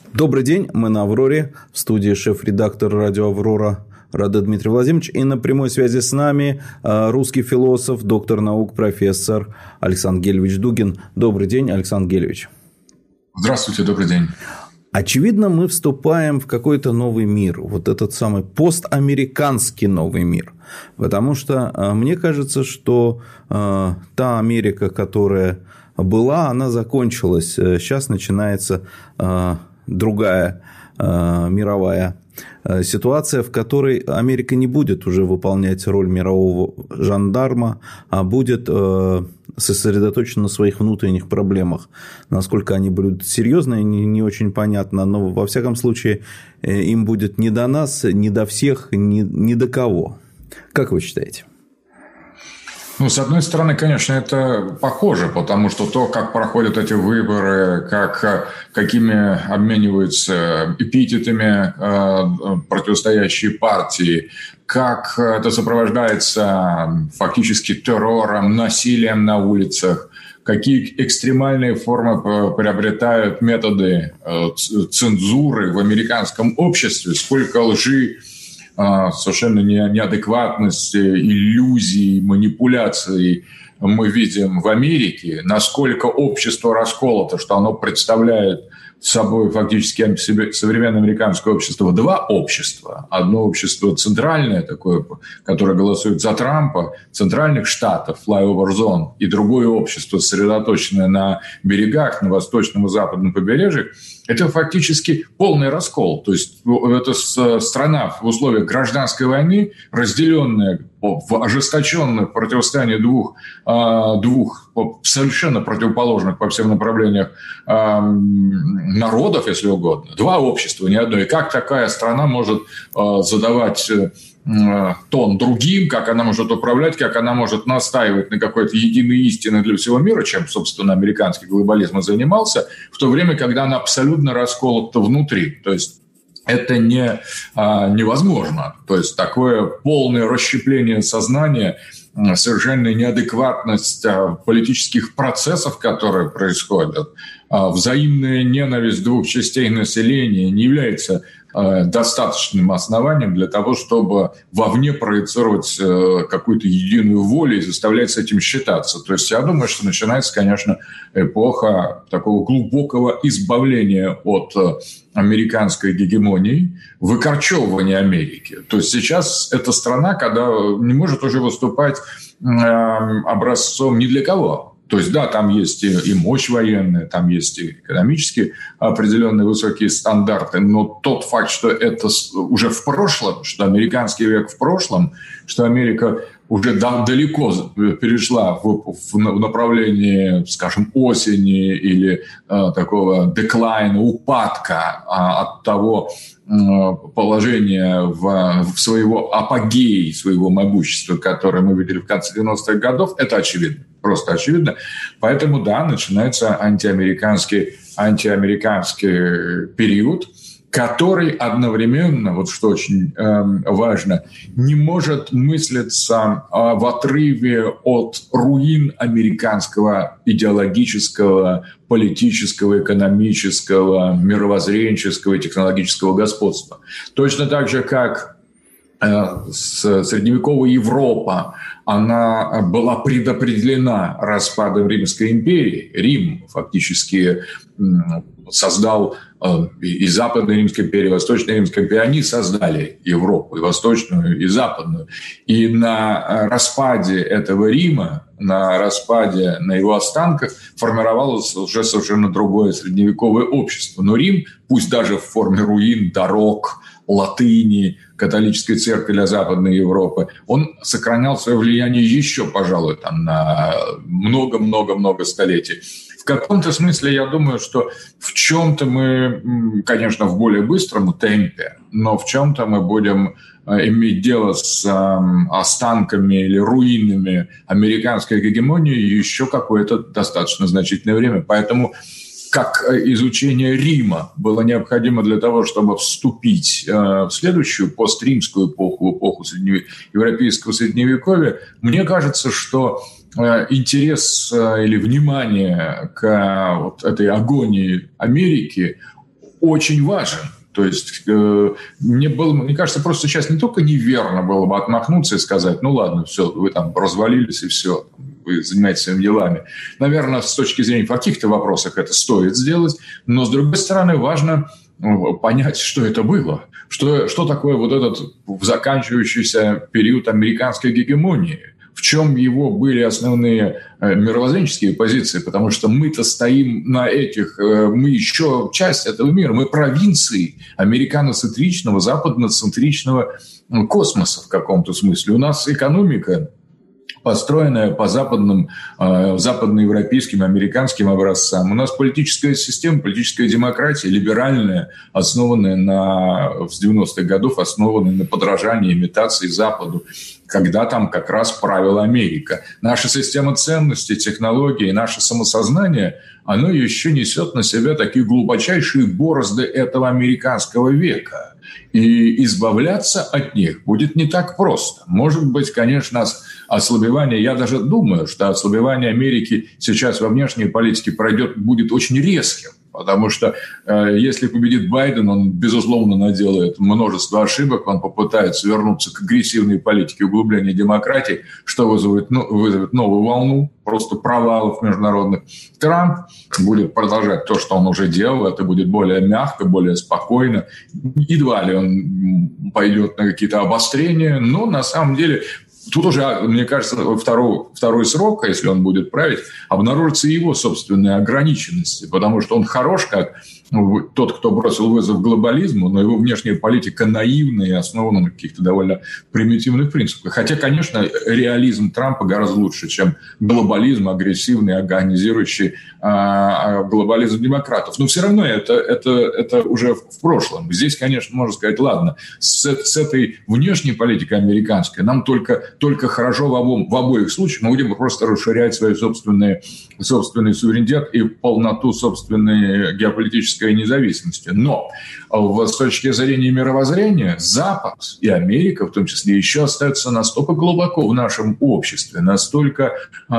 Добрый день, мы на «Авроре», в студии шеф-редактор радио «Аврора» Радо Дмитрий Владимирович. И на прямой связи с нами русский философ, доктор наук, профессор Александр Гельевич Дугин. Добрый день, Александр Гельевич. Здравствуйте, добрый день. Очевидно, мы вступаем в какой-то новый мир, вот этот самый постамериканский новый мир. Потому что мне кажется, что та Америка, которая была, она закончилась. Сейчас начинается другая мировая ситуация, в которой Америка не будет уже выполнять роль мирового жандарма, а будет сосредоточена на своих внутренних проблемах. Насколько они будут серьезные, не очень понятно, но во всяком случае им будет не до нас, не до всех, ни до кого. Как вы считаете? С одной стороны, конечно, это похоже, потому что то, как проходят эти выборы, какими обмениваются эпитетами противостоящие партии, как это сопровождается фактически террором, насилием на улицах, какие экстремальные формы приобретают методы цензуры в американском обществе, сколько лжи, совершенно неадекватности, иллюзий, манипуляций мы видим в Америке, насколько общество расколото, что оно представляет собой фактически современное американское общество. Два общества. Одно общество центральное, такое, которое голосует за Трампа, центральных штатов, flyover zone, и другое общество, сосредоточенное на берегах, на восточном и западном побережьях. Это фактически полный раскол. То есть это страна в условиях гражданской войны, разделенная в ожесточенное противостояние двух совершенно противоположных по всем направлениям народов, если угодно. Два общества, не одно. И как такая страна может задавать тон другим, как она может управлять, как она может настаивать на какой-то единой истине для всего мира, чем, собственно, американский глобализм и занимался, в то время, когда она абсолютно расколота внутри. То есть это невозможно. То есть такое полное расщепление сознания, совершенная неадекватность политических процессов, которые происходят, взаимная ненависть двух частей населения не является достаточным основанием для того, чтобы вовне проецировать какую-то единую волю и заставлять с этим считаться. То есть я думаю, что начинается, конечно, эпоха такого глубокого избавления от американской гегемонии, выкорчевывания Америки. То есть сейчас эта страна, когда не может уже выступать образцом ни для кого. То есть, да, там есть и мощь военная, там есть и экономически определенные высокие стандарты, но тот факт, что это уже в прошлом, что американский век в прошлом, что Америка уже далеко перешла в направлении, скажем, осени или такого деклайна, упадка от того положения в своего апогея, своего могущества, которое мы видели в конце 90-х годов, это очевидно, просто очевидно. Поэтому, да, начинается антиамериканский период, который одновременно, вот что очень важно, не может мыслиться в отрыве от руин американского идеологического, политического, экономического, мировоззренческого и технологического господства. Точно так же, как средневековая Европа, она была предопределена распадом Римской империи. Рим фактически создал и Западная Римская империя, и Восточная Римская империя. Они создали Европу, и Восточную, и Западную. И на распаде этого Рима, на его останках формировалось уже совершенно другое средневековое общество. Но Рим, пусть даже в форме руин, дорог, латыни, католической церкви для Западной Европы, он сохранял свое влияние еще, пожалуй, на много-много-много столетий. В каком-то смысле я думаю, что в чем-то мы, конечно, в более быстром темпе, но в чем-то мы будем иметь дело с останками или руинами американской гегемонии еще какое-то достаточно значительное время. Поэтому как изучение Рима было необходимо для того, чтобы вступить в следующую постримскую эпоху, эпоху европейского средневековья, мне кажется, что интерес или внимание к вот этой агонии Америки очень важен. То есть, мне кажется, просто сейчас не только неверно было бы отмахнуться и сказать, ну ладно, все, вы там развалились и все, вы занимаетесь своими делами. Наверное, с точки зрения в каких-то вопросах это стоит сделать, но, с другой стороны, важно понять, что это было. Что такое вот этот заканчивающийся период американской гегемонии? В чем его были основные мировоззренческие позиции? Потому что мы-то стоим на этих... Мы еще часть этого мира. Мы провинции американоцентричного, западноцентричного космоса в каком-то смысле. У нас экономика, построенная по западноевропейским, американским образцам. У нас политическая система, политическая демократия, либеральная, основанная с 90-х годов, основанная на подражании, имитации Западу, когда там как раз правила Америка. Наша система ценностей, технологий, наше самосознание, оно еще несет на себя такие глубочайшие борозды этого американского века. И избавляться от них будет не так просто. Может быть, конечно, ослабевание, я даже думаю, что ослабевание Америки сейчас во внешней политике будет очень резким. Потому что если победит Байден, он, безусловно, наделает множество ошибок, он попытается вернуться к агрессивной политике углубления демократии, что вызовет новую волну просто провалов международных. Трамп будет продолжать то, что он уже делал, это будет более мягко, более спокойно. Едва ли он пойдет на какие-то обострения, но на самом деле... Тут уже, мне кажется, второй срок, если он будет править, обнаружатся его собственные ограниченности, потому что он хорош как тот, кто бросил вызов глобализму, но его внешняя политика наивна и основана на каких-то довольно примитивных принципах. Хотя, конечно, реализм Трампа гораздо лучше, чем глобализм, агрессивный, агонизирующий глобализм демократов. Но все равно это уже в прошлом. Здесь, конечно, можно сказать, ладно, с этой внешней политикой американской нам только хорошо в обоих случаях. Мы будем просто расширять свой собственный суверенитет и полноту собственной геополитической независимости. Но с точки зрения мировоззрения Запад и Америка, в том числе, еще остаются настолько глубоко в нашем обществе, настолько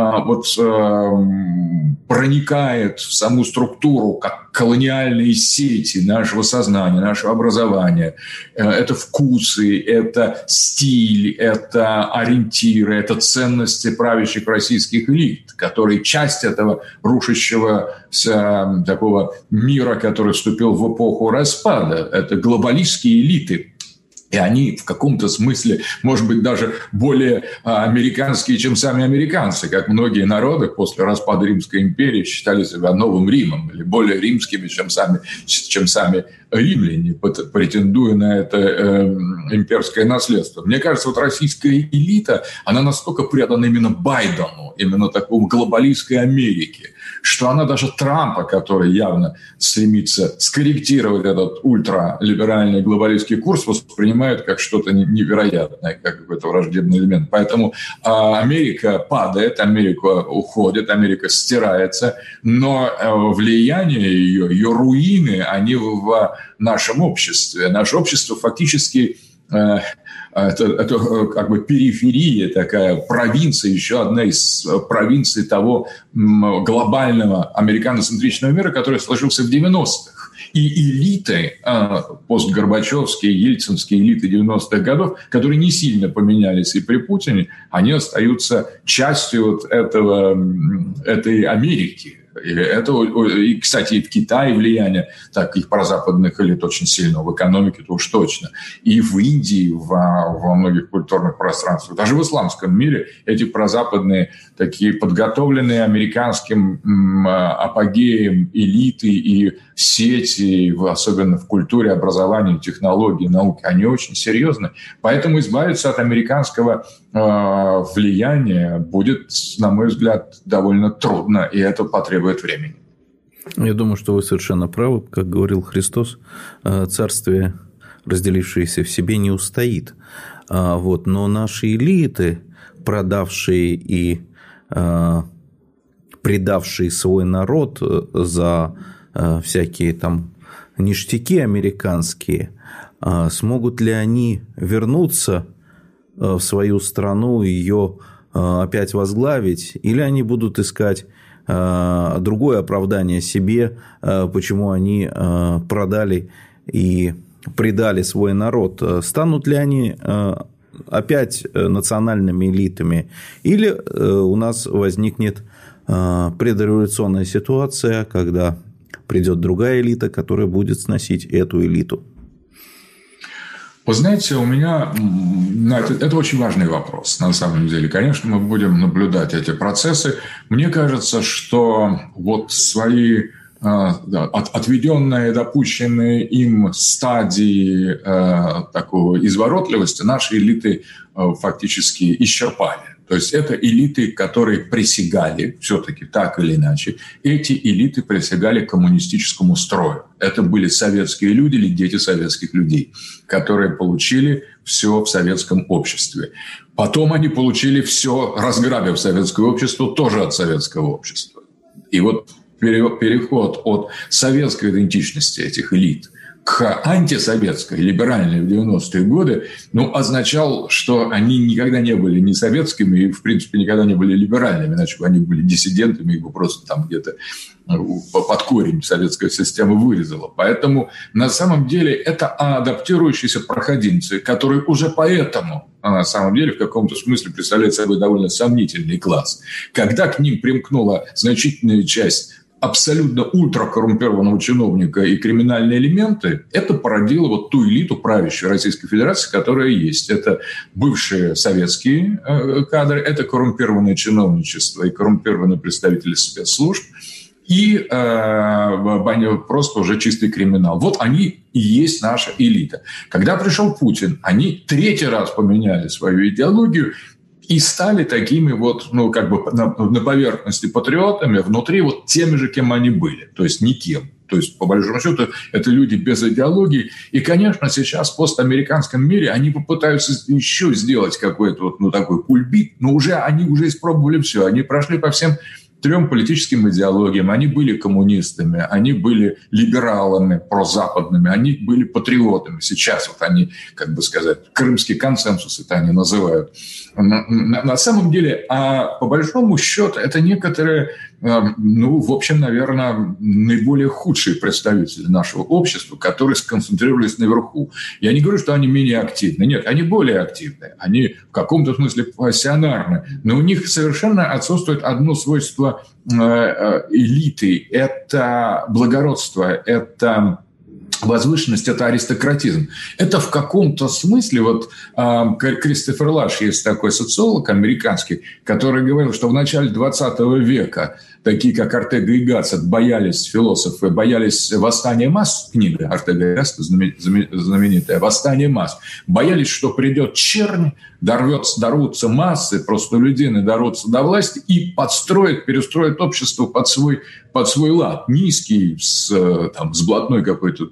проникает в саму структуру, как колониальные сети нашего сознания, нашего образования. Это вкусы, это стиль, это ориентиры, это ценности правящих российских элит, которые часть этого рушащегося такого мира, который вступил в эпоху распада. Это глобалистские элиты. И они в каком-то смысле, может быть, даже более американские, чем сами американцы. Как многие народы после распада Римской империи считали себя новым Римом или более римскими, чем сами римляне, претендуя на это имперское наследство. Мне кажется, вот российская элита, она настолько предана именно Байдену, именно такому глобалистской Америке, что она даже Трампа, который явно стремится скорректировать этот ультралиберальный глобалистский курс, воспринимает как что-то невероятное, как какой-то враждебный элемент. Поэтому Америка падает, Америка уходит, Америка стирается, но влияние ее руины, они в нашем обществе. Наше общество фактически... Это как бы периферия такая, провинция, еще одна из провинций того глобального американоцентричного мира, который сложился в 90-х. И элиты, постгорбачевские, ельцинские элиты 90-х годов, которые не сильно поменялись и при Путине, они остаются частью вот этой Америки. И, кстати, и в Китае влияние таких прозападных элит очень сильно, в экономике-то уж точно. И в Индии, во многих культурных пространствах, даже в исламском мире эти прозападные, такие подготовленные американским апогеем элиты и сети, особенно в культуре, образовании, технологии, науке, они очень серьезны. Поэтому избавиться от американского влияния будет, на мой взгляд, довольно трудно, и это потребует времени. Я думаю, что вы совершенно правы. Как говорил Христос, царствие, разделившееся в себе, не устоит. Но наши элиты, продавшие и предавшие свой народ за всякие там ништяки американские, смогут ли они вернуться в свою страну, ее опять возглавить, или они будут искать другое оправдание себе, почему они продали и предали свой народ. Станут ли они опять национальными элитами, или у нас возникнет предреволюционная ситуация, когда придет другая элита, которая будет сносить эту элиту? Вы знаете, у меня это очень важный вопрос, на самом деле. Конечно, мы будем наблюдать эти процессы. Мне кажется, что вот свои отведенные, допущенные им стадии такого изворотливости наши элиты фактически исчерпали. То есть это элиты, которые присягали, все-таки так или иначе, эти элиты присягали коммунистическому строю. Это были советские люди или дети советских людей, которые получили все в советском обществе. Потом они получили все, разграбив советское общество, тоже от советского общества. И вот переход от советской идентичности этих элит к антисоветской, либеральной в 90-е годы, означал, что они никогда не были ни советскими и, в принципе, никогда не были либеральными, иначе бы они были диссидентами, их бы просто там где-то под корень советская система вырезала. Поэтому, на самом деле, это адаптирующиеся проходимцы, которые уже поэтому, на самом деле, в каком-то смысле представляют собой довольно сомнительный класс. Когда к ним примкнула значительная часть абсолютно ультракоррумпированного чиновника и криминальные элементы, это породило вот ту элиту правящей Российской Федерации, которая есть. Это бывшие советские кадры, это коррумпированное чиновничество и коррумпированные представители спецслужб, и просто уже чистый криминал. Вот они и есть наша элита. Когда пришел Путин, они третий раз поменяли свою идеологию и стали такими вот, на поверхности патриотами, внутри вот теми же, кем они были. То есть никем. То есть, по большому счету, это люди без идеологии. И, конечно, сейчас в постамериканском мире они попытаются еще сделать какой-то такой кульбит, но они уже испробовали все. Они прошли по всем 3 политическим идеологиям. Они были коммунистами, они были либералами, прозападными, они были патриотами. Сейчас вот они, крымский консенсус это они называют. На самом деле, по большому счету, это некоторые, в общем, наверное, наиболее худшие представители нашего общества, которые сконцентрировались наверху. Я не говорю, что они менее активны. Нет, они более активны. Они в каком-то смысле пассионарны. Но у них совершенно отсутствует одно свойство элиты. Это благородство, это возвышенность, это аристократизм. Это в каком-то смысле, Кристофер Лаш, есть такой социолог американский, который говорил, что в начале 20 века такие, как Ортега и Гассет, философы боялись восстания масс, книга Ортега и Гассета, знаменитая «Восстание масс», боялись, что придет чернь, дорвутся массы, простолюдины дорвутся до власти и перестроят общество под свой лад, низкий, с блатной какой-то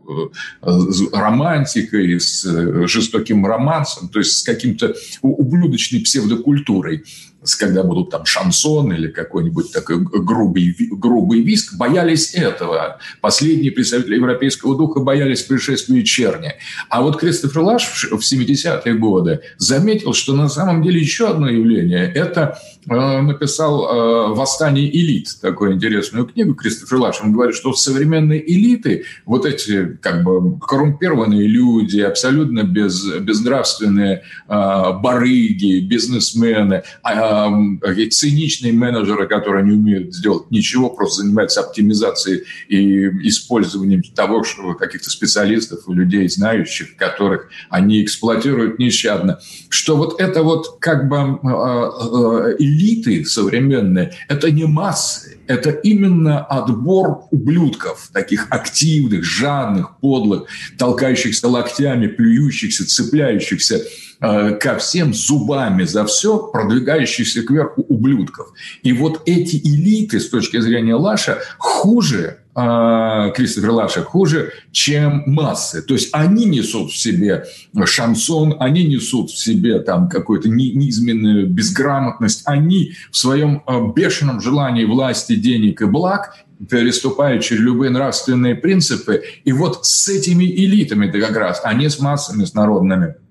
романтикой, с жестоким романсом, то есть с каким-то ублюдочной псевдокультурой. Когда будут шансон или какой-нибудь такой грубый виск, боялись этого. Последние представители европейского духа боялись пришествия черни. А вот Кристофер Лаш в 70-е годы заметил, что на самом деле еще одно явление. Это написал «Восстание элит», такую интересную книгу Кристофер Лаш. Он говорит, что современные элиты, вот эти коррумпированные люди, абсолютно безнравственные барыги, бизнесмены, циничные менеджеры, которые не умеют сделать ничего, просто занимаются оптимизацией и использованием того, что каких-то специалистов и людей, знающих, которых они эксплуатируют нещадно. Что вот это элиты современные, это не массы, это именно отбор ублюдков, таких активных, жадных, подлых, толкающихся локтями, плюющихся, цепляющихся ко всем зубами за все, продвигающихся кверху ублюдков. И вот эти элиты, с точки зрения Лаша, хуже, Кристофера Лаша, хуже, чем массы. То есть они несут в себе шансон, они несут в себе какую-то низменную безграмотность, они в своем бешеном желании власти, денег и благ переступают через любые нравственные принципы. И вот с этими элитами-то как раз, а не с массами, с народными,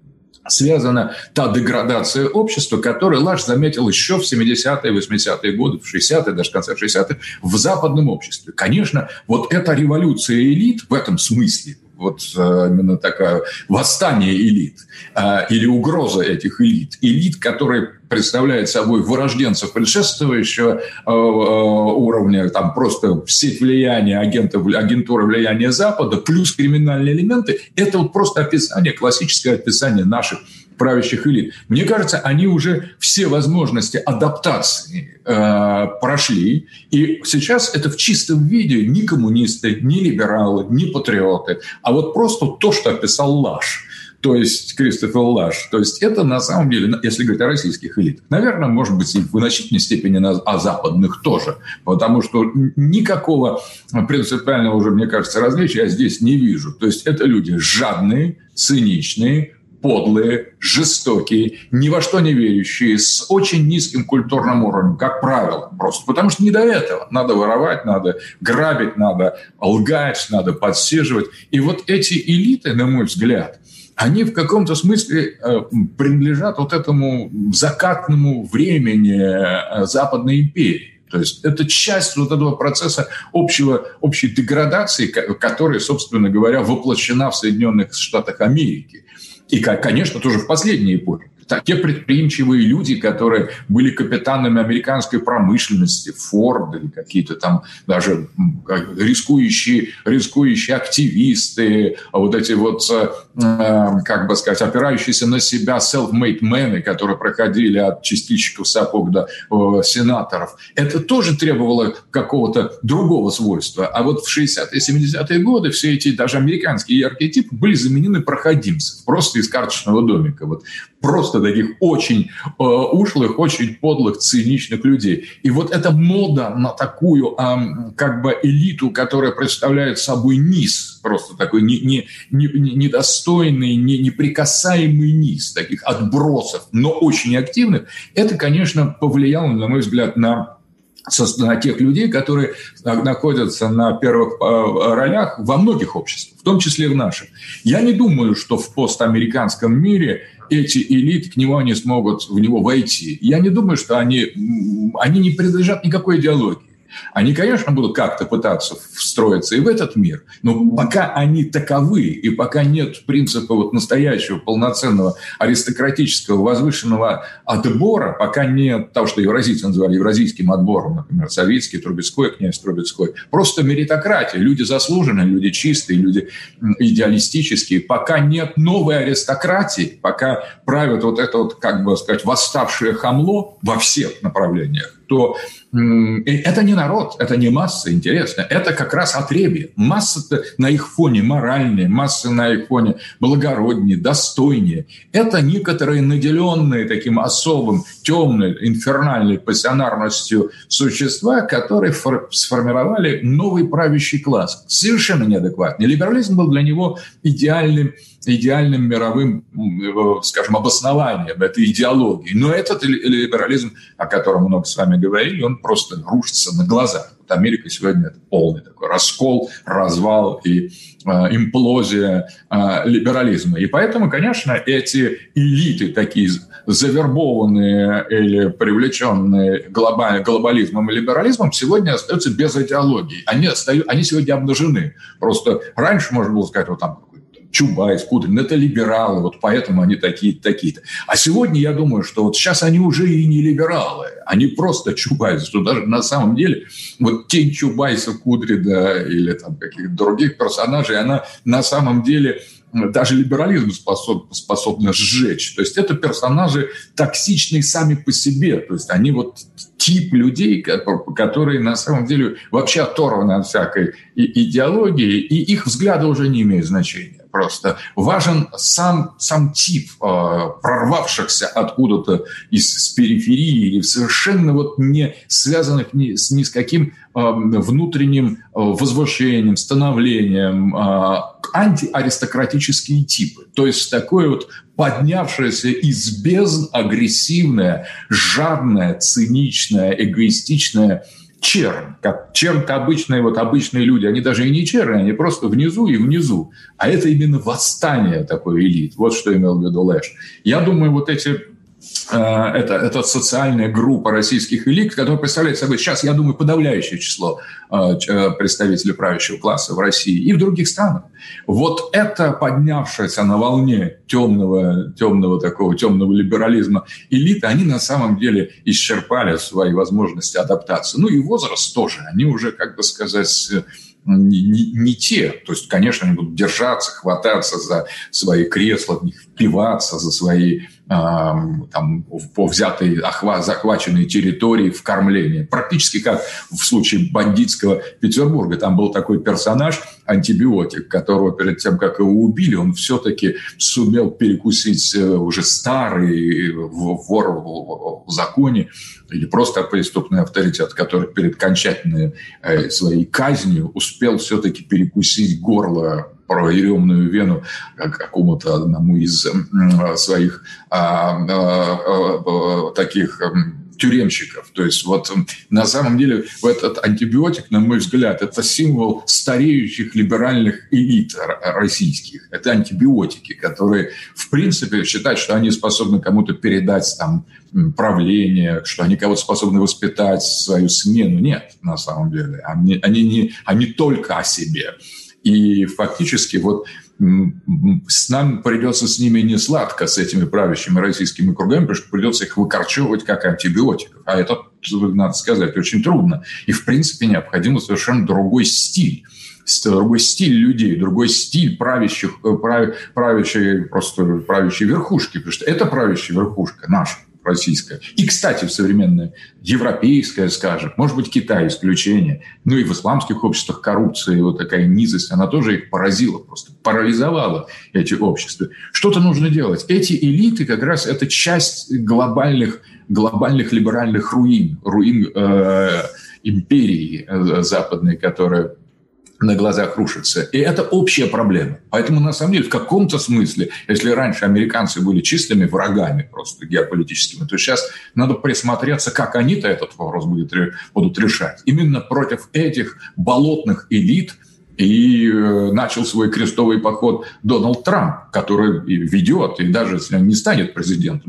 связана та деградация общества, которую Лаш заметил еще в 70-е, 80-е годы, в 60-е, даже в конце 60-х, в западном обществе. Конечно, вот эта революция элит в этом смысле, вот именно такое восстание элит или угроза этих элит, которые представляют собой вырожденцев предшествующего уровня, там просто сеть влияния, агентура влияния Запада, плюс криминальные элементы, это вот просто описание, классическое описание наших правящих элит. Мне кажется, они уже все возможности адаптации прошли, и сейчас это в чистом виде ни коммунисты, ни либералы, ни патриоты, а вот просто то, что описал Лаш. То есть Кристофер Лаш. То есть это на самом деле, если говорить о российских элитах, наверное, может быть, и в значительной степени о западных тоже. Потому что никакого принципиального уже, мне кажется, различия я здесь не вижу. То есть это люди жадные, циничные, подлые, жестокие, ни во что не верящие, с очень низким культурным уровнем, как правило, просто. Потому что не до этого. Надо воровать, надо грабить, надо лгать, надо подсиживать. И вот эти элиты, на мой взгляд, они в каком-то смысле принадлежат вот этому закатному времени Западной империи. То есть это часть вот этого процесса общей деградации, которая, собственно говоря, воплощена в Соединенных Штатах Америки. И, конечно, тоже в последние эпохи. Те предприимчивые люди, которые были капитанами американской промышленности, Форд или какие-то там даже рискующие активисты, вот эти вот, как бы сказать, опирающиеся на себя self-made men, которые проходили от чистильщиков сапог до сенаторов, это тоже требовало какого-то другого свойства. А вот в 60-е, 70-е годы все эти даже американские архетипы были заменены проходимцев, просто из карточного домика. Вот просто таких очень ушлых, очень подлых, циничных людей. И вот эта мода на такую как бы элиту, которая представляет собой низ, просто такой недостойный, неприкасаемый низ таких отбросов, но очень активных, это, конечно, повлияло, на мой взгляд, на тех людей, которые находятся на первых ролях во многих обществах, в том числе в нашем. Я не думаю, что в постамериканском мире эти элиты к нему не смогут в него войти. Я не думаю, что они не принадлежат никакой идеологии. Они, конечно, будут как-то пытаться встроиться и в этот мир, но пока они таковы, и пока нет принципа вот настоящего, полноценного, аристократического, возвышенного отбора, пока нет того, что евразийцы называли евразийским отбором, например, Савицкий, Трубецкой, князь Трубецкой, просто меритократия, люди заслуженные, люди чистые, люди идеалистические, пока нет новой аристократии, пока правит вот это вот, как бы сказать, восставшее хамло во всех направлениях, то это не народ, это не масса, интересно. Это как раз отребье. Масса на их фоне моральнее, масса на их фоне благороднее, достойнее. Это некоторые наделенные таким особым, темной, инфернальной пассионарностью существа, которые сформировали новый правящий класс. Совершенно неадекватный. Либерализм был для него идеальным мировым, скажем, обоснованием этой идеологии. Но этот либерализм, о котором много с вами говорили, он просто рушится на глазах. Вот Америка сегодня – это полный такой раскол, развал и имплозия либерализма. И поэтому, конечно, эти элиты, такие завербованные или привлеченные глобализмом и либерализмом, сегодня остаются без идеологии. Они сегодня обнажены. Просто раньше можно было сказать, вот там Чубайс, Кудрин, это либералы, вот поэтому они такие-то. А сегодня я думаю, что вот сейчас они уже и не либералы, они просто Чубайсы, что даже на самом деле вот тень Чубайса, Кудрина или там каких-то других персонажей, она на самом деле даже либерализм способна сжечь. То есть это персонажи токсичные сами по себе. То есть они вот тип людей, которые на самом деле вообще оторваны от всякой идеологии, и их взгляды уже не имеют значения. Просто важен сам тип прорвавшихся откуда-то из периферии или совершенно вот не связанных ни с каким внутренним возвышением, становлением, антиаристократические типы. То есть такое вот поднявшееся из бездн агрессивное, жадное, циничное, эгоистичное чернь. Как чернь-то обычные люди, они даже и не черни, они просто внизу и внизу. А это именно восстание такой элит. Вот что имел в виду Лэш. Я думаю, вот это социальная группа российских элит, которая представляет собой сейчас, я думаю, подавляющее число представителей правящего класса в России и в других странах. Вот это поднявшаяся на волне темного либерализма элиты, они на самом деле исчерпали свои возможности адаптации. Ну и возраст тоже. Они уже, как бы сказать, не те. То есть, конечно, они будут держаться, хвататься за свои кресла, в них впиваться, за свои взятые, захваченные территории в кормлении. Практически как в случае бандитского Петербурга. Там был такой персонаж, антибиотик, которого перед тем, как его убили, он все-таки сумел перекусить уже старый вор в законе или просто преступный авторитет, который перед окончательной своей казнью успел все-таки перекусить горло, еремную вену какому-то одному из своих таких тюремщиков. То есть вот на самом деле этот антибиотик, на мой взгляд, это символ стареющих либеральных элит российских. Это антибиотики, которые в принципе считают, что они способны кому-то передать там правление, что они кого-то способны воспитать, свою смену. Нет, на самом деле. Они только о себе. И фактически вот нам придется с ними не сладко, с этими правящими российскими кругами, потому что придется их выкорчевывать как антибиотиков. А это, надо сказать, очень трудно. И, в принципе, необходим совершенно другой стиль. Другой стиль людей, другой стиль правящей верхушки. Потому что это правящая верхушка наша, российская. И, кстати, в современное европейское, скажем, может быть, Китай исключение, но и в исламских обществах коррупция, вот такая низость, она тоже их поразила, просто парализовала эти общества. Что-то нужно делать. Эти элиты как раз это часть глобальных либеральных руин империи западной, которая на глазах рушится. И это общая проблема. Поэтому, на самом деле, в каком-то смысле, если раньше американцы были чистыми врагами просто геополитическими, то сейчас надо присмотреться, как они-то этот вопрос будут решать. Именно против этих болотных элит и начал свой крестовый поход Дональд Трамп, который ведет, и даже если он не станет президентом,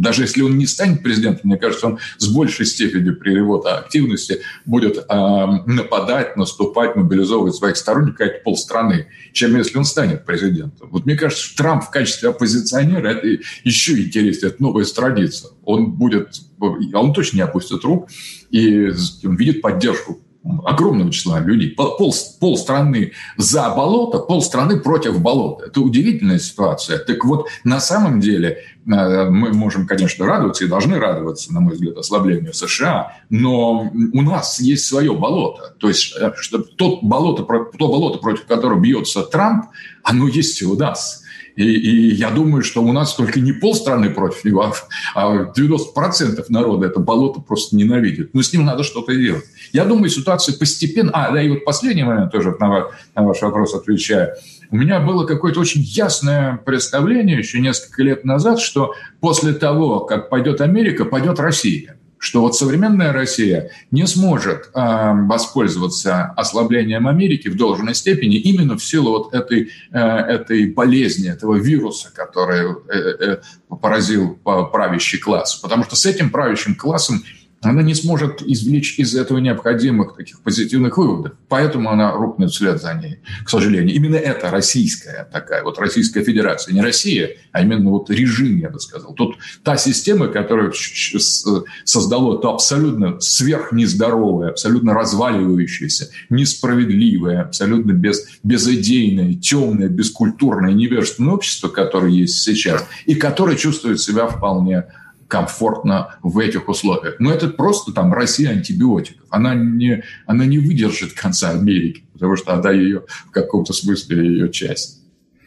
мне кажется, он с большей степенью при его активности будет нападать, наступать, мобилизовывать своих сторонников, как полстраны, чем если он станет президентом. Вот мне кажется, что Трамп в качестве оппозиционера это еще интереснее, это новая страница. Он точно не опустит рук и видит поддержку огромного числа людей. Полстраны за болото, полстраны против болота. Это удивительная ситуация. Так вот, на самом деле, мы можем, конечно, радоваться и должны радоваться, на мой взгляд, ослаблению США, но у нас есть свое болото. То есть, то болото, против которого бьется Трамп, оно есть и у нас. И я думаю, что у нас только не полстраны против него, а 90% народа это болото просто ненавидит. Но с ним надо что-то делать. Я думаю, ситуация постепенно... и вот последний момент тоже на ваш вопрос отвечаю. У меня было какое-то очень ясное представление еще несколько лет назад, что после того, как пойдет Америка, пойдет Россия. Что вот современная Россия не сможет воспользоваться ослаблением Америки в должной степени именно в силу вот этой болезни, этого вируса, который поразил правящий класс. Потому что с этим правящим классом она не сможет извлечь из этого необходимых таких позитивных выводов. Поэтому она рухнет вслед за ней, к сожалению. Именно это российская такая, вот Российская Федерация. Не Россия, а именно вот режим, я бы сказал. Тут та система, которая создала то абсолютно сверхнездоровое, абсолютно разваливающееся, несправедливое, абсолютно безидейное, темное, бескультурное, невежественное общество, которое есть сейчас, и которое чувствует себя вполне комфортно в этих условиях. Но это просто там Россия антибиотиков. Она не выдержит конца Америки, потому что она ее в каком-то смысле ее часть.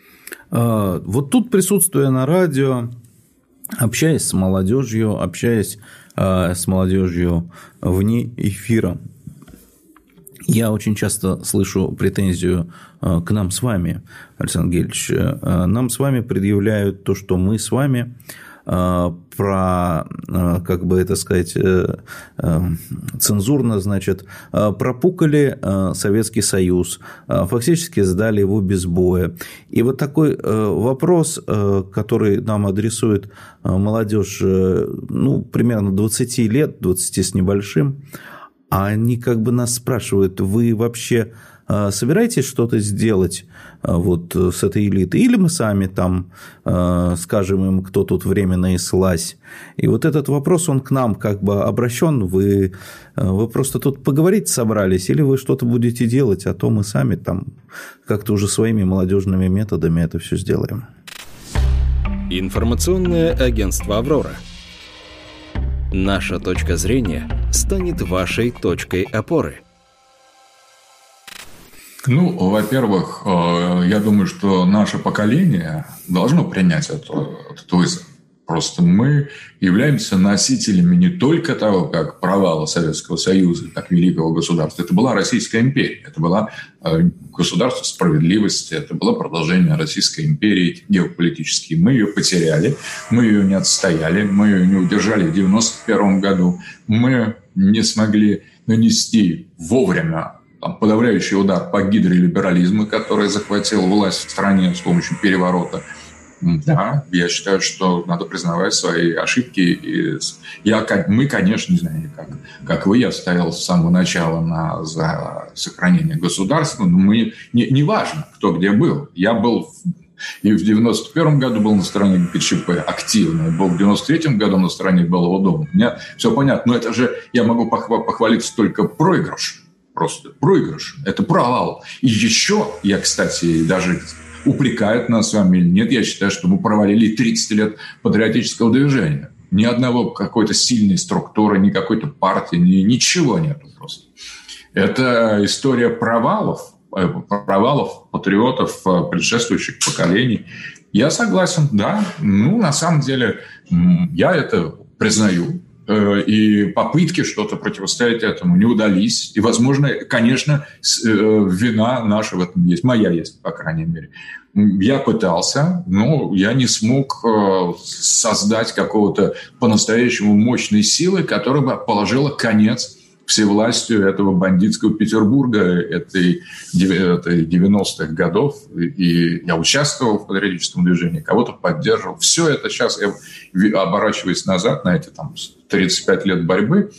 Вот тут, присутствуя на радио, общаясь с молодежью вне эфира, я очень часто слышу претензию к нам с вами, Александр Гельевич. Нам с вами предъявляют то, что мы с вами как бы это сказать, цензурно, значит, пропукали Советский Союз, фактически сдали его без боя. И вот такой вопрос, который нам адресует молодежь, ну, примерно 20 лет, 20 с небольшим, они как бы нас спрашивают: вы вообще собираетесь что-то сделать вот с этой элитой? Или мы сами там скажем им, кто тут временно и слазь? И вот этот вопрос, он к нам как бы обращен. Вы просто тут поговорить собрались, или вы что-то будете делать, а то мы сами там как-то уже своими молодежными методами это все сделаем. Информационное агентство «Аврора». Наша точка зрения станет вашей точкой опоры. Ну, во-первых, я думаю, что наше поколение должно принять этот вызов. Просто мы являемся носителями не только того, как провала Советского Союза, как великого государства. Это была Российская империя, это было государство справедливости, это было продолжение Российской империи геополитической. Мы ее потеряли, мы ее не отстояли, мы ее не удержали в 1991 году. Мы не смогли нанести вовремя подавляющий удар по гидролиберализму, который захватил власть в стране с помощью переворота. Да, я считаю, что надо признавать свои ошибки. Мы, конечно, не знаю, как вы, я стоял с самого начала за сохранение государства, но не важно, кто где был. Я был и в 91 году был на стороне ГКЧП активно, был в 93 году на стороне Белого дома. У меня все понятно, но это же я могу похвалиться только проигрыш. Просто проигрыш. Это провал. И еще, я, кстати, даже упрекают нас с вами или нет, я считаю, что мы провалили 30 лет патриотического движения. Ни одного какой-то сильной структуры, ни какой-то партии, ничего нету просто. Это история провалов патриотов предшествующих поколений. Я согласен, да. На самом деле, я это признаю. И попытки что-то противостоять этому не удались. И, возможно, конечно, вина наша в этом есть. Моя есть, по крайней мере. Я пытался, но я не смог создать какого-то по-настоящему мощной силы, которая бы положила конец всевластию этого бандитского Петербурга, этой 90-х годов. И я участвовал в патриотическом движении, кого-то поддерживал. Все это сейчас, я оборачиваясь назад на эти 35 лет борьбы,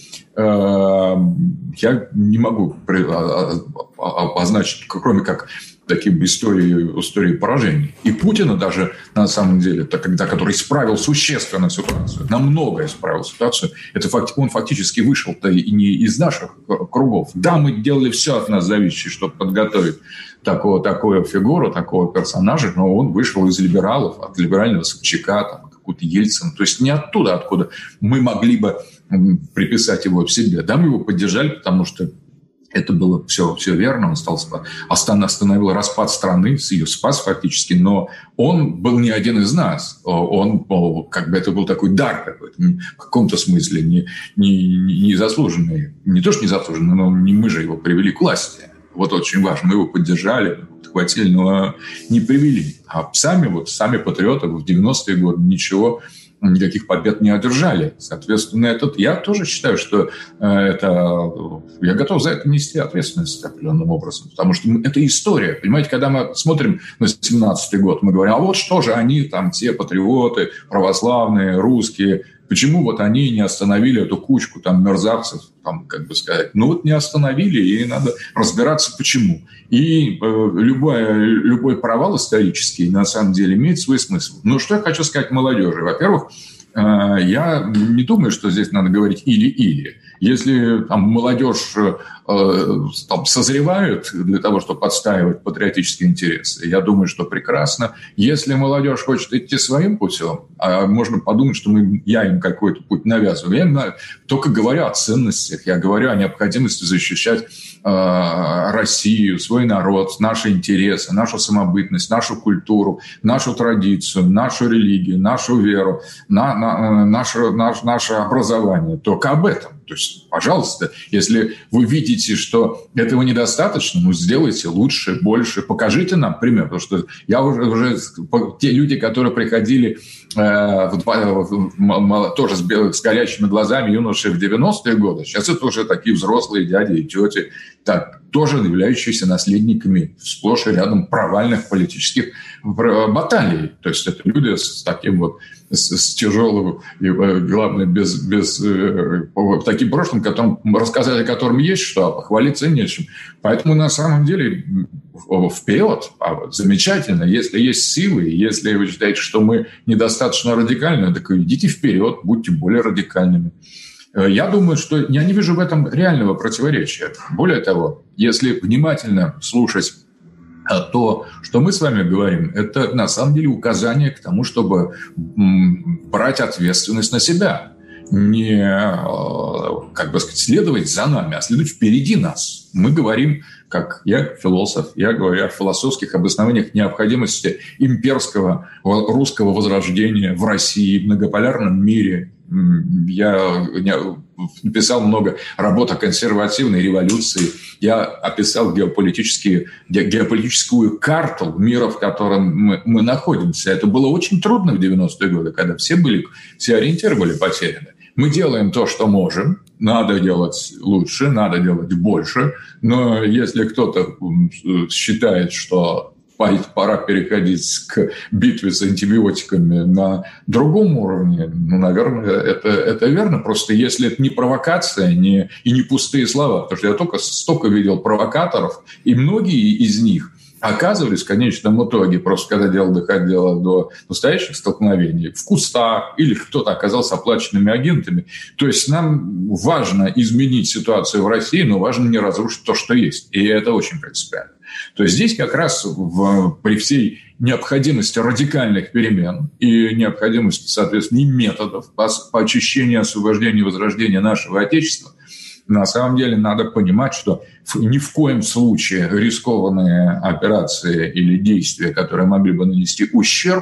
я не могу обозначить, кроме как таким истории поражений. И Путина даже, на самом деле, который исправил существенно ситуацию, намного исправил ситуацию, он фактически вышел-то и не из наших кругов. Да, мы делали все от нас зависящее, чтобы подготовить такую фигуру, такого персонажа, но он вышел из либералов, от либерального Собчака, какого-то Ельцина. То есть не оттуда, откуда мы могли бы приписать его к себе. Да, мы его поддержали, потому что это было все верно, он остановил распад страны, ее спас фактически, но он был не один из нас. Это был такой дар какой-то, в каком-то смысле, не заслуженный. Не то, что не заслуженный, но не мы же его привели к власти. Вот очень важно. Мы его поддержали, хватили, но не привели. А сами патриоты в 90-е годы никаких побед не одержали. Соответственно, я тоже считаю, что я готов за это нести ответственность определенным образом. Потому что это история. Понимаете, когда мы смотрим на 17-й год, мы говорим, а вот что же они, те патриоты, православные, русские, почему они не остановили эту кучку мерзавцев, не остановили, и надо разбираться, почему. И любой провал исторический, на самом деле, имеет свой смысл. Но что я хочу сказать молодежи? Во-первых, я не думаю, что здесь надо говорить или-или. Если молодежь созревает для того, чтобы отстаивать патриотические интересы, я думаю, что прекрасно. Если молодежь хочет идти своим путем, можно подумать, что я им какой-то путь навязываю. Я только говорю о ценностях, я говорю о необходимости защищать Россию, свой народ, наши интересы, нашу самобытность, нашу культуру, нашу традицию, нашу религию, нашу веру, наше образование. Только об этом. То есть, пожалуйста, если вы видите, что этого недостаточно, ну, сделайте лучше, больше, покажите нам пример. Потому что я уже те люди, которые приходили тоже с горящими глазами, юноши в 90-е годы, сейчас это уже такие взрослые дяди и тети, так, тоже являющиеся наследниками сплошь и рядом провальных политических баталий. То есть это люди с таким вот с тяжелым и, главное, без таким прошлым, рассказать о котором есть что, а похвалиться нечем. Поэтому на самом деле вперед, замечательно. Если есть силы, если вы считаете, что мы недостаточно радикальны, так идите вперед, будьте более радикальными. Я думаю, что я не вижу в этом реального противоречия. Более того, если внимательно слушать то, что мы с вами говорим, это на самом деле указание к тому, чтобы брать ответственность на себя. Не, как бы сказать, следовать за нами, а следовать впереди нас. Мы говорим, как я философ, я говорю о философских обоснованиях необходимости имперского русского возрождения в России, в многополярном мире. Я написал много работ о консервативной революции. Я описал геополитическую карту мира, в котором мы находимся. Это было очень трудно в 90-е годы, когда все ориентиры были потеряны. Мы делаем то, что можем. Надо делать лучше, надо делать больше. Но если кто-то считает, что пора переходить к битве с антибиотиками на другом уровне, ну, наверное, это верно. Просто если это не провокация, и не пустые слова, потому что я только столько видел провокаторов, и многие из них оказывались в конечном итоге, просто когда дело доходило до настоящих столкновений, в кустах, или кто-то оказался оплаченными агентами. То есть нам важно изменить ситуацию в России, но важно не разрушить то, что есть. И это очень принципиально. То есть здесь как раз при всей необходимости радикальных перемен и необходимости, соответственно, и методов по очищению, освобождению, возрождению нашего Отечества, на самом деле надо понимать, что ни в коем случае рискованные операции или действия, которые могли бы нанести ущерб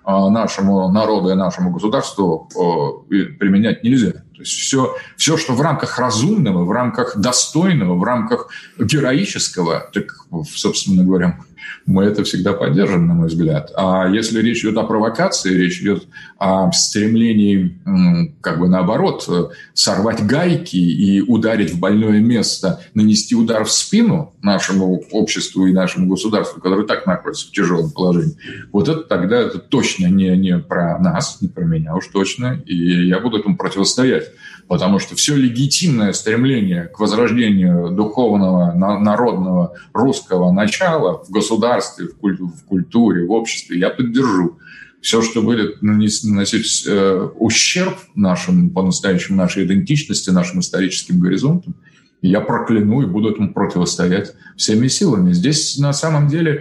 нашему народу и нашему государству, применять нельзя. То есть все, что в рамках разумного, в рамках достойного, в рамках героического, так, собственно говоря, мы это всегда поддержим, на мой взгляд. А если речь идет о провокации, речь идет о стремлении, как бы наоборот, сорвать гайки и ударить в больное место, нанести удар в спину нашему обществу и нашему государству, которое так находится в тяжелом положении, вот это тогда это точно не про нас, не про меня уж точно, и я буду этому противостоять. Потому что все легитимное стремление к возрождению духовного, народного, русского начала в государстве, в культуре, в обществе я поддержу. Все, что будет наносить ущерб по-настоящему нашей идентичности, нашим историческим горизонтам, я прокляну и буду этому противостоять всеми силами. Здесь на самом деле,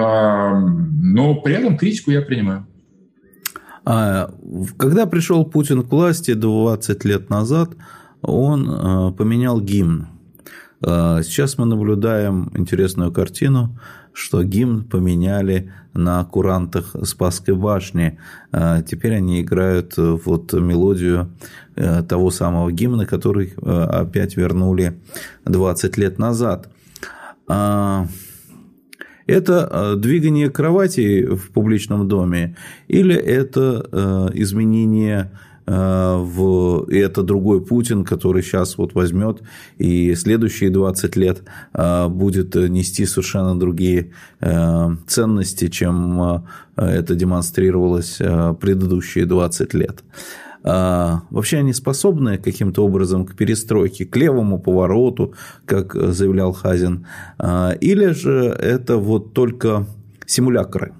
но при этом критику я принимаю. Когда пришел Путин к власти 20 лет назад, он поменял гимн. Сейчас мы наблюдаем интересную картину, что гимн поменяли на курантах Спасской башни. Теперь они играют вот мелодию того самого гимна, который опять вернули 20 лет назад. Это двигание кровати в публичном доме или это изменение и это другой Путин, который сейчас вот возьмет и следующие 20 лет будет нести совершенно другие ценности, чем это демонстрировалось предыдущие 20 лет. Вообще они способны каким-то образом к перестройке, к левому повороту, как заявлял Хазин, или же это вот только симулякры?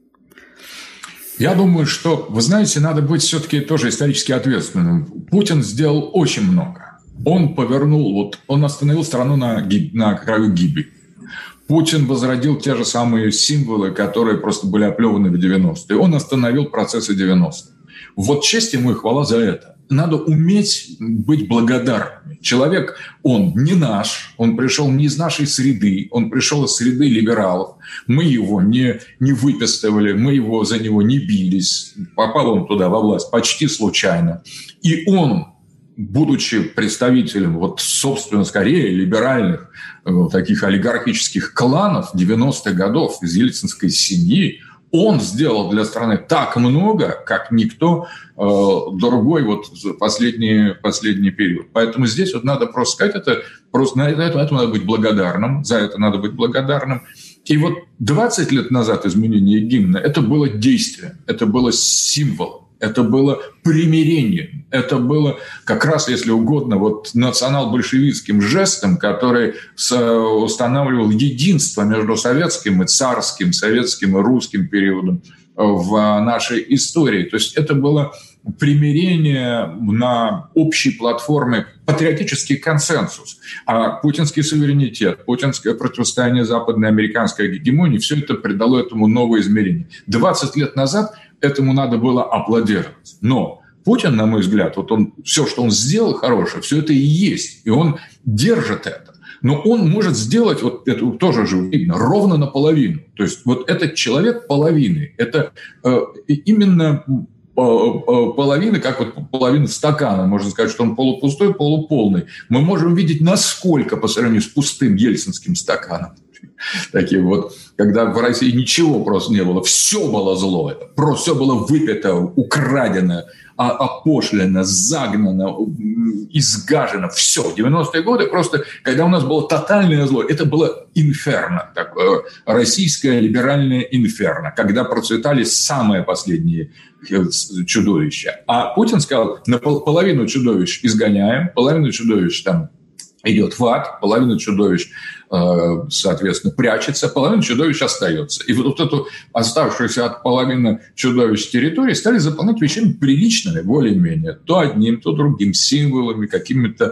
Я думаю, что, вы знаете, надо быть все-таки тоже исторически ответственным. Путин сделал очень много. Он остановил страну на краю гибели. Путин возродил те же самые символы, которые просто были оплеваны в 90-е. Он остановил процессы 90-х. Вот честь ему и хвала за это. Надо уметь быть благодарными. Человек, он не наш, он пришел не из нашей среды, он пришел из среды либералов. Мы его не выпистывали, мы за него не бились. Попал он туда во власть почти случайно. И он будучи представителем, вот, собственно, скорее либеральных таких олигархических кланов 90-х годов из ельцинской семьи, он сделал для страны так много, как никто другой вот в последний период. Поэтому здесь вот надо просто сказать, это надо быть благодарным, за это надо быть благодарным. И вот 20 лет назад изменение гимна – это было действие, это было символом. Это было примирение, это было как раз, если угодно, вот национал-большевистским жестом, который устанавливал единство между советским и царским, советским и русским периодом в нашей истории. То есть это было примирение на общей платформе, патриотический консенсус. А путинский суверенитет, путинское противостояние западной американской гегемонии, все это придало этому новое измерение. 20 лет назад этому надо было аплодировать. Но Путин, на мой взгляд, вот все, что он сделал хорошее, все это и есть. И он держит это. Но он может сделать, вот это тоже же видно, ровно наполовину. То есть вот этот человек половины. Это именно половина, как вот половина стакана. Можно сказать, что он полупустой, полуполный. Мы можем видеть, насколько по сравнению с пустым ельцинским стаканом. Таким вот, когда в России ничего просто не было, все было злое, просто все было выпито, украдено, опошлено, загнано, изгажено, все. В 90-е годы просто, когда у нас было тотальное зло, это было инферно, такое российское либеральное инферно, когда процветали самые последние чудовища. А Путин сказал, половину чудовищ изгоняем, половину чудовищ там идет в ад, половина чудовищ, соответственно, прячется, половина чудовищ остается. И вот эту оставшуюся от половины чудовищ территории стали заполнять вещами приличными, более-менее. То одним, то другим, символами, какими-то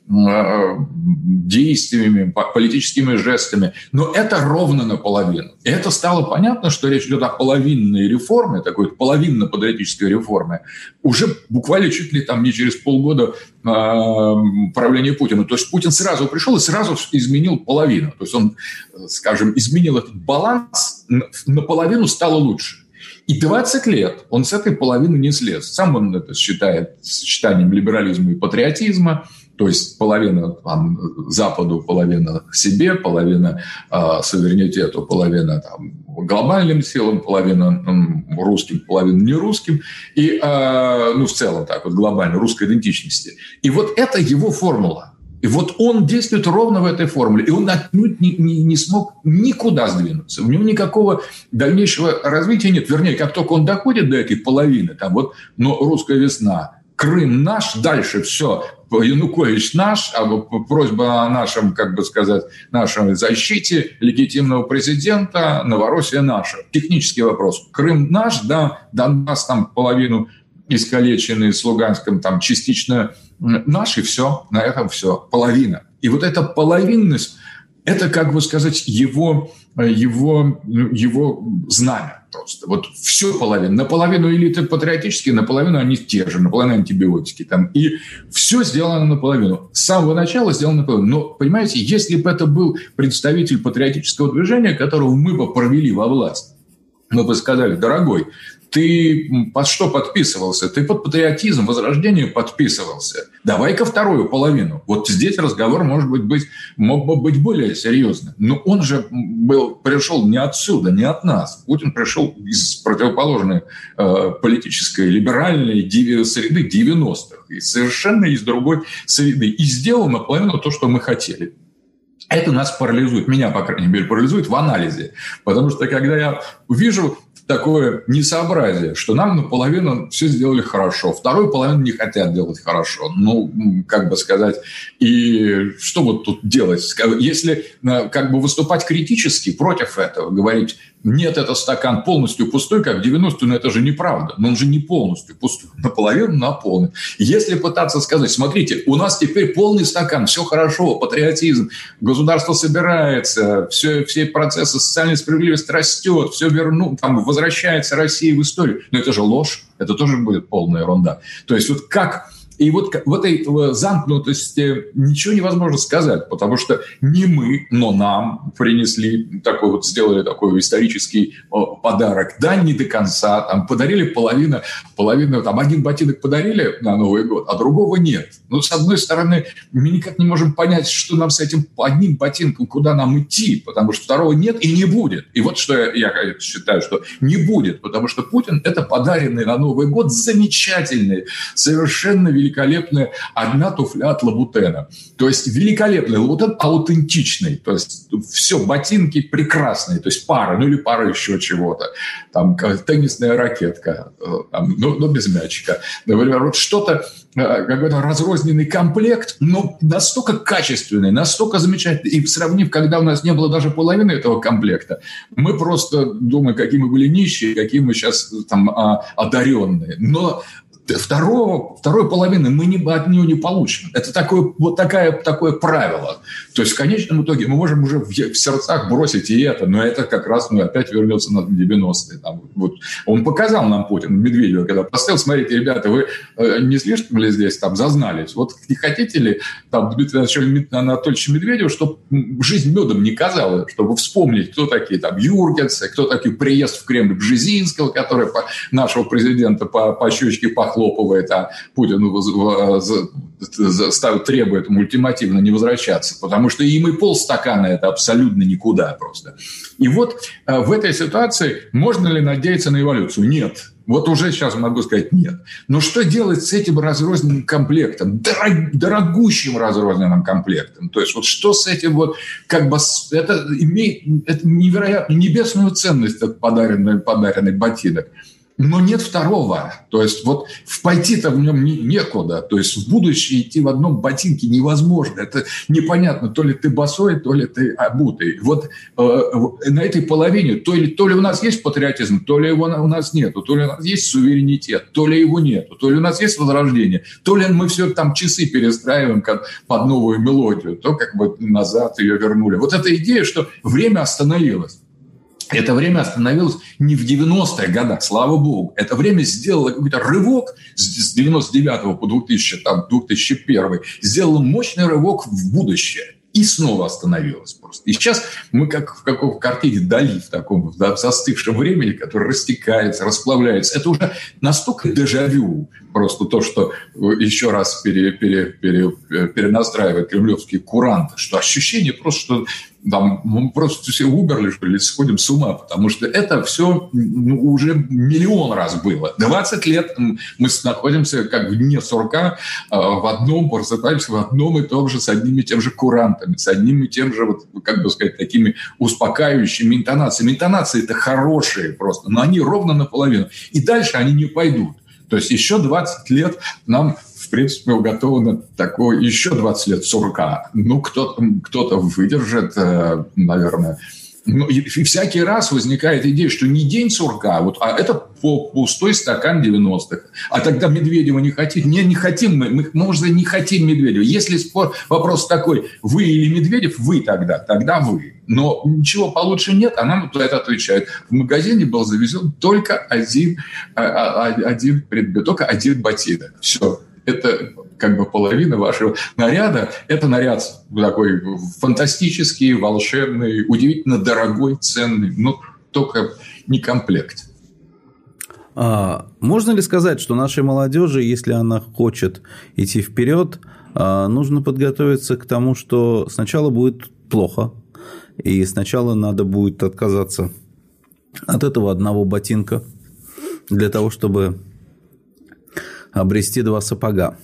действиями, политическими жестами. Но это ровно наполовину. И это стало понятно, что речь идет о половинной реформе, такой половинно-патриотической реформе, уже буквально чуть ли там не через полгода правления Путина. То есть Путин сразу пришел и сразу изменил половину. То есть он, скажем, изменил этот баланс, наполовину стало лучше. И 20 лет он с этой половины не слез. Сам он это считает сочетанием либерализма и патриотизма. То есть половина там, Западу, половина себе, половина суверенитету, половина там, глобальным силам, половина русским, половина нерусским. И, в целом так вот глобально, русской идентичности. И вот это его формула. И вот он действует ровно в этой формуле. И он отнюдь не смог никуда сдвинуться. У него никакого дальнейшего развития нет. Вернее, как только он доходит до этой половины, там вот, но русская весна, Крым наш, дальше все, Янукович наш, просьба о нашем, как бы сказать, нашей защите легитимного президента, Новороссия наша. Технический вопрос. Крым наш, да, Донбасс там половину искалеченный с Луганском, там частично наш, и все, на этом все, половина. И вот эта половинность, это, как бы сказать, его знамя просто. Вот все половина. Наполовину элиты патриотические, наполовину они те же, наполовину антибиотики. Там. И все сделано наполовину. С самого начала сделано наполовину. Но, понимаете, если бы это был представитель патриотического движения, которого мы бы провели во власть, мы бы сказали, дорогой, ты под что подписывался? Ты под патриотизм, возрождение подписывался. Давай-ка вторую половину. Вот здесь разговор, мог бы быть более серьезным. Но он же пришел не отсюда, не от нас. Путин пришел из противоположной политической, либеральной среды 90-х. И совершенно из другой среды. И сделал наполовину то, что мы хотели. Это нас парализует. Меня, по крайней мере, парализует в анализе. Потому что, когда я вижу такое несообразие, что нам наполовину все сделали хорошо, вторую половину не хотят делать хорошо. Ну, как бы сказать, и что вот тут делать? Если как бы выступать критически против этого, говорить, нет, это стакан полностью пустой, как в 90-е, но это же неправда. Но он же не полностью пустой, наполовину наполнен. Если пытаться сказать, смотрите, у нас теперь полный стакан, все хорошо, патриотизм, государство собирается, все процессы социальной справедливости растет, все там возвращается Россия в историю. Но это же ложь, это тоже будет полная ерунда. То есть вот как И вот в этой замкнутости ничего невозможно сказать, потому что не мы, но нам принесли такой вот, сделали такой исторический подарок. Да, не до конца, там подарили половину, там один ботинок подарили на Новый год, а другого нет. Но с одной стороны, мы никак не можем понять, что нам с этим одним ботинком, куда нам идти, потому что второго нет и не будет. И вот что я считаю, что не будет, потому что Путин – это подаренный на Новый год замечательный, совершенно великолепная одна туфля от Лабутена. То есть великолепный Лабутен, аутентичный. То есть все, ботинки прекрасные, то есть пара, ну или пара еще чего-то. Там теннисная ракетка, там, но без мячика. Например, вот что-то, какой-то разрозненный комплект, но настолько качественный, настолько замечательный. И сравнив, когда у нас не было даже половины этого комплекта, мы просто думаем, какие мы были нищие, какие мы сейчас там одаренные. Но второй половины мы от нее не получим. Это такое правило. То есть в конечном итоге мы можем уже в сердцах бросить и это, но это как раз опять вернется на 90-е. Там, вот. Он показал нам, Путин, Медведеву, когда поставил, смотрите, ребята, вы не слишком ли здесь там зазнались? Вот не хотите ли там, Дмитрия Анатольевича Медведева, чтобы жизнь медом не казалась, чтобы вспомнить, кто такие там юргенцы, кто такие приезд в Кремль Бжезинского, который нашего президента по щечке похлопывает, а Путин требует ему ультимативно не возвращаться, потому что им и полстакана – это абсолютно никуда просто. И вот в этой ситуации можно ли надеяться на эволюцию? Нет. Вот уже сейчас могу сказать нет. Но что делать с этим разрозненным комплектом, дорогущим разрозненным комплектом? То есть вот что с этим вот, как бы, это имеет невероятную небесную ценность, этот подаренный ботинок. Но нет второго. То есть вот пойти-то в нем некуда. То есть в будущее идти в одном ботинке невозможно. Это непонятно, то ли ты босой, то ли ты обутый. Вот на этой половине то ли у нас есть патриотизм, то ли его у нас нету, то ли у нас есть суверенитет, то ли его нету, то ли у нас есть возрождение, то ли мы все там часы перестраиваем как под новую мелодию, то как бы назад ее вернули. Вот эта идея, что время остановилось. Это время остановилось не в 90-х годах, слава богу. Это время сделало какой-то рывок с 99 по 2001. Сделало мощный рывок в будущее. И снова остановилось просто. И сейчас мы как в картине Дали, в таком застывшем времени, которое растекается, расплавляется. Это уже настолько дежавю, просто то, что еще раз перенастраивает кремлевские куранты, что ощущение просто, что там, мы просто все умерли, что ли, сходим с ума, потому что это все уже миллион раз было. 20 лет мы находимся как в дне сурка, просыпаемся в одном и том же, с одними и тем же курантами, с одними и тем же, вот, как бы сказать, такими успокаивающими интонациями. Интонации-то хорошие просто, но они ровно наполовину. И дальше они не пойдут. То есть еще 20 лет нам, в принципе, уготовано такое, еще 20 лет сурка. Ну, кто-то выдержит, наверное. Ну, и всякий раз возникает идея, что не день сурка, а это пустой стакан 90-х. А тогда Медведева не хотим. Не хотим мы, может, не хотим Медведева. Если вопрос такой, вы или Медведев, вы тогда вы. Но ничего получше нет, а нам это отвечают. В магазине был завезен только один предмет, только один ботинок. Все. Это как бы половина вашего наряда. Это наряд такой фантастический, волшебный, удивительно дорогой, ценный, но только не комплект. Можно ли сказать, что нашей молодежи, если она хочет идти вперед, нужно подготовиться к тому, что сначала будет плохо, и сначала надо будет отказаться от этого одного ботинка для того, чтобы обрести два сапога?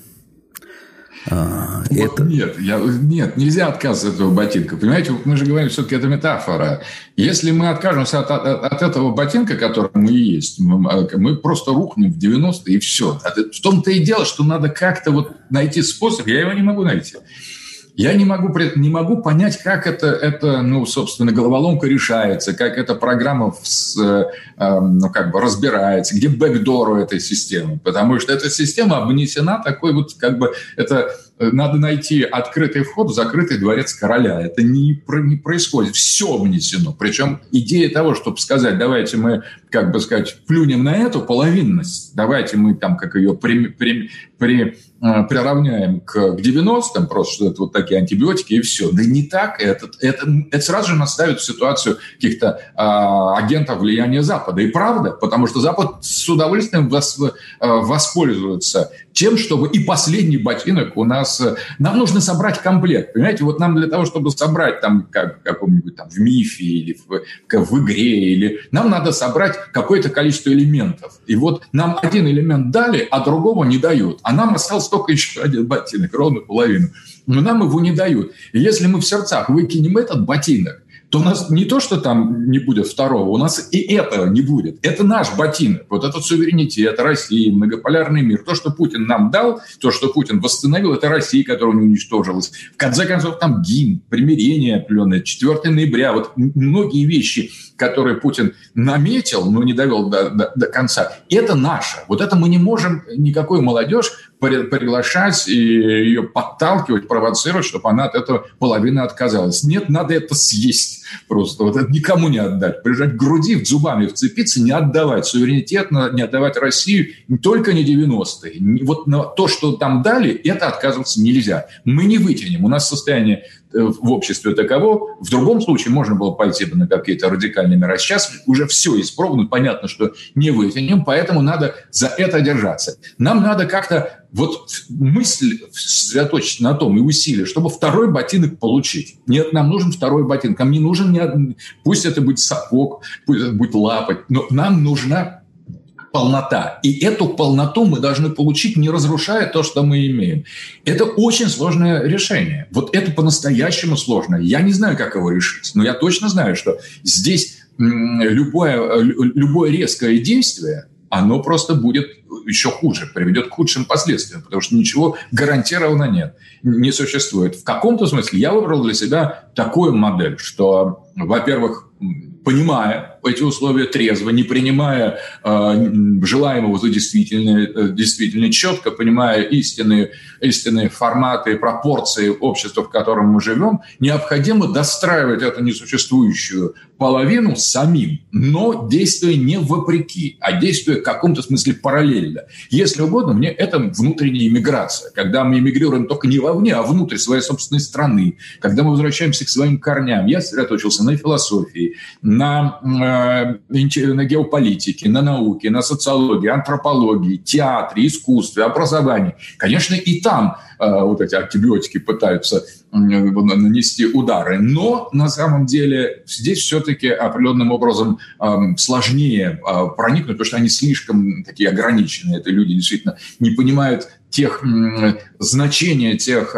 Нет, нельзя отказываться от этого ботинка. Понимаете, мы же говорим, все-таки это метафора. Если мы откажемся от этого ботинка, который мы и есть, мы просто рухнем в 90-е и все. В том-то и дело, что надо как-то вот найти способ. Я его не могу найти. Я не могу понять, как это, собственно, головоломка решается, как эта программа разбирается, где бэкдор у этой системы. Потому что эта система обнесена такой вот, надо найти открытый вход в закрытый дворец короля. Это не происходит. Все обнесено. Причем идея того, чтобы сказать, давайте мы, плюнем на эту половинность, давайте мы ее приравняем к 90-м, просто что это вот такие антибиотики и все. Да не так. Это сразу же нас ставит в ситуацию каких-то агентов влияния Запада. И правда, потому что Запад с удовольствием воспользуется тем, чтобы и последний ботинок у нас... Нам нужно собрать комплект. Понимаете, вот нам для того, чтобы собрать там каком-нибудь там в мифе или в игре, или нам надо собрать какое-то количество элементов. И вот нам один элемент дали, а другого не дают. А нам остался только еще один ботинок, ровно половину. Но нам его не дают. И если мы в сердцах выкинем этот ботинок, то у нас не то, что там не будет второго, у нас и этого не будет. Это наш ботинок. Вот этот суверенитет, Россия, многополярный мир. То, что Путин нам дал, то, что Путин восстановил, это Россия, которая не уничтожилась. В конце концов, там гимн, примирение определенное, 4 ноября. Вот многие вещи, которые Путин наметил, но не довел до конца, это наше. Вот это мы не можем никакую молодежь приглашать и ее подталкивать, провоцировать, чтобы она от этого половины отказалась. Нет, надо это съесть просто. Вот это никому не отдать. Прижать к груди, зубами вцепиться, не отдавать суверенитет, не отдавать Россию, только не 90-е. Вот то, что там дали, это отказываться нельзя. Мы не вытянем. У нас состояние в обществе таково. В другом случае можно было пойти на какие-то радикальные меры. Сейчас уже все испробовано. Понятно, что не вытянем, поэтому надо за это держаться. Нам надо как-то вот мысль сосредоточить на том и усилия, чтобы второй ботинок получить. Нет, нам нужен второй ботинок. Нам не нужен пусть это будет сапог, пусть это будет лапоть, но нам нужна полнота. И эту полноту мы должны получить, не разрушая то, что мы имеем. Это очень сложное решение. Вот это по-настоящему сложное. Я не знаю, как его решить, но я точно знаю, что здесь любое резкое действие, оно просто будет еще хуже, приведет к худшим последствиям, потому что ничего гарантированно нет, не существует. В каком-то смысле я выбрал для себя такую модель, что, во-первых, понимая эти условия трезво, не принимая желаемого за действительно четко, понимая истинные форматы, пропорции общества, в котором мы живем, необходимо достраивать эту несуществующую половину самим, но действуя не вопреки, а действуя в каком-то смысле параллельно. Если угодно, мне это внутренняя иммиграция, когда мы эмигрируем только не вовне, а внутрь своей собственной страны, когда мы возвращаемся к своим корням. Я сосредоточился на философии, на геополитике, на науке, на социологии, антропологии, театре, искусстве, образовании. Конечно, и там вот эти антибиотики пытаются нанести удары. Но на самом деле здесь все-таки определенным образом сложнее проникнуть, потому что они слишком такие ограниченные. Это люди действительно не понимают значения тех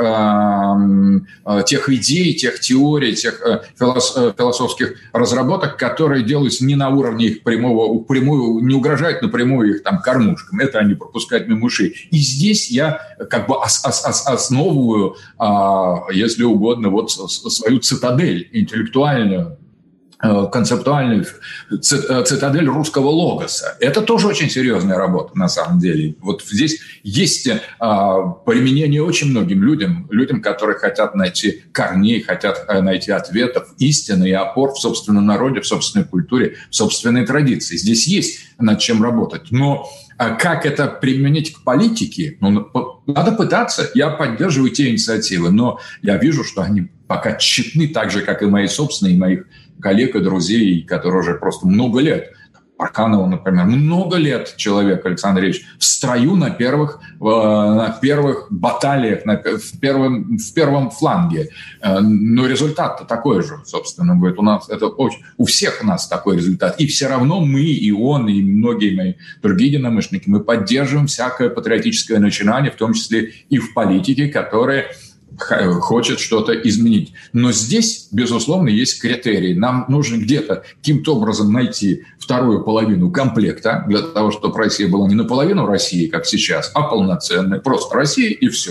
идей, тех теорий, тех философских разработок, которые делаются не на уровне их прямую, не угрожают напрямую их там кормушкам. Это они пропускают мимо ушей. И здесь я как бы основываю, если угодно, вот свою цитадель интеллектуальную, концептуальную цитадель русского логоса. Это тоже очень серьезная работа, на самом деле. Вот здесь есть применение очень многим людям, которые хотят найти корней, хотят найти ответов, истины и опор в собственном народе, в собственной культуре, в собственной традиции. Здесь есть над чем работать. Но как это применить к политике? Надо пытаться. Я поддерживаю те инициативы, но я вижу, что они пока тщетны, так же, как и мои собственные, и моих коллег и друзей, которые уже просто много лет. Парканову, например, много лет человек, Александр Ильич, в строю на первых баталиях, в первом фланге. Но результат-то такой же, собственно, будет. У всех нас такой результат. И все равно мы, и он, и многие мои другие единомышленники, мы поддерживаем всякое патриотическое начинание, в том числе и в политике, которое хочет что-то изменить. Но здесь, безусловно, есть критерии. Нам нужно где-то каким-то образом найти вторую половину комплекта для того, чтобы Россия была не наполовину России, как сейчас, а полноценной. Просто Россия и все.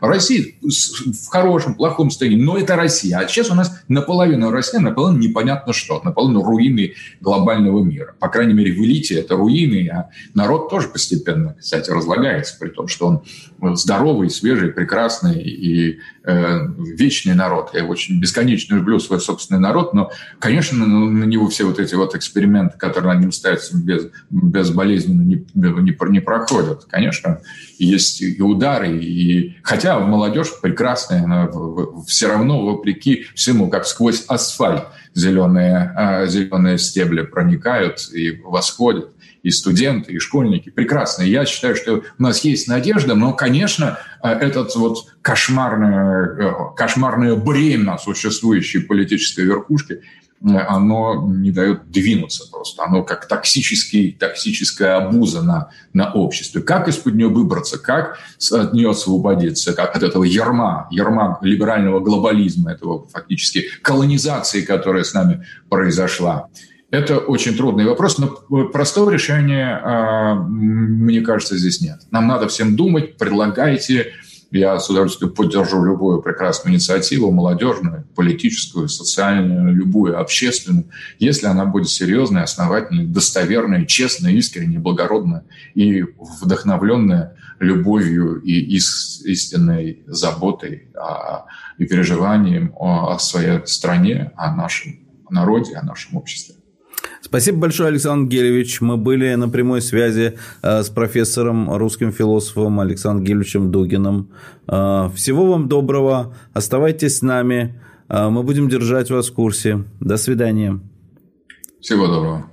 Россия в хорошем, плохом состоянии, но это Россия. А сейчас у нас наполовину Россия, наполовину непонятно что, наполовину руины глобального мира. По крайней мере, в элите это руины, а народ тоже постепенно, кстати, разлагается, при том, что он здоровый, свежий, прекрасный и вечный народ. Я очень бесконечно люблю свой собственный народ, но, конечно, на него все вот эти вот эксперименты, которые на нем ставятся, безболезненно не проходят. Конечно, есть и удары, и хотя молодежь прекрасная, она все равно, вопреки всему, как сквозь асфальт зеленые стебли проникают и восходят. И студенты, и школьники. Прекрасно. Я считаю, что у нас есть надежда, но, конечно, этот вот кошмарное бремя существующей политической верхушки, оно не дает двинуться просто. Оно как токсическая обуза на обществе. Как из-под нее выбраться? Как от нее освободиться? Как от этого ярма либерального глобализма, этого фактически колонизации, которая с нами произошла? Это очень трудный вопрос, но простого решения, мне кажется, здесь нет. Нам надо всем думать, предлагайте. Я с удовольствием поддержу любую прекрасную инициативу, молодежную, политическую, социальную, любую, общественную, если она будет серьезной, основательной, достоверной, честной, искренней, благородной и вдохновленная любовью и истинной заботой и переживанием о своей стране, о нашем народе, о нашем обществе. Спасибо большое, Александр Гелевич. Мы были на прямой связи с профессором, русским философом Александром Гелевичем Дугиным. Всего вам доброго. Оставайтесь с нами. Мы будем держать вас в курсе. До свидания. Всего доброго.